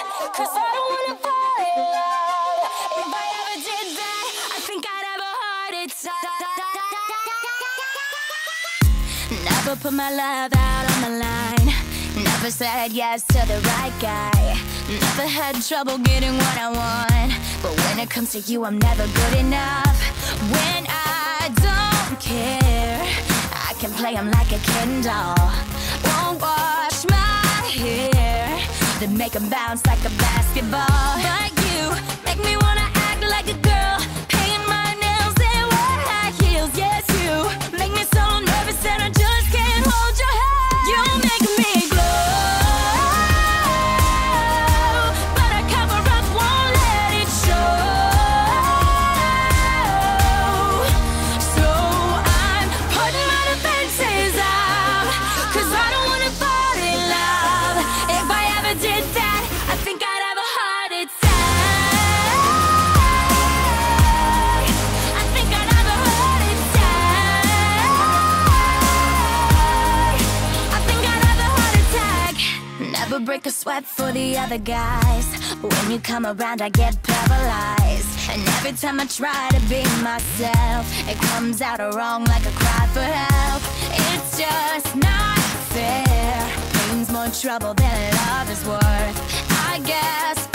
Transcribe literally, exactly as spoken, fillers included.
Cause I don't wanna fall in love. If I ever did that, I think I'd have a heart attack. Never put my love out on the line. Never said yes to the right guy. Never had trouble getting what I want. But when it comes to you, I'm never good enough. When I don't care, I can play him like a Ken doll. Won't wash my hair, then make him bounce like a basketball. But you make me wanna act like a girl, paint my nails and wear high heels. Yes, you make me so nervous that I just can't hold your hand. You make me glow, but I cover up, won't let it show. So I'm putting my defenses up, cause I don't wanna fall in love. If I ever did that, I think I'd have a heart attack. I think I'd have a heart attack. I think I'd have a heart attack. Never break a sweat for the other guys. When you come around, I get paralyzed. And every time I try to be myself, it comes out wrong like a cry for help. It's just not fair. Pain's more trouble than love is worth. I guess